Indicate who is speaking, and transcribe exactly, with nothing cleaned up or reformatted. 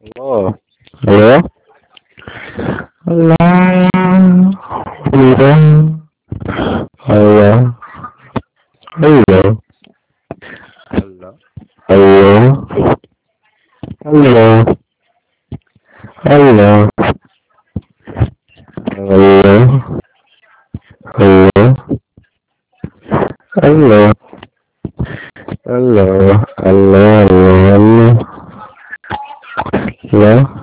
Speaker 1: Hello. Hello. Hello. Hello. Hello. Hello.
Speaker 2: Hello.
Speaker 1: Hello. Hello. Hello. Hello. Hello. Hello. Hello. Hello. Hello. Hello.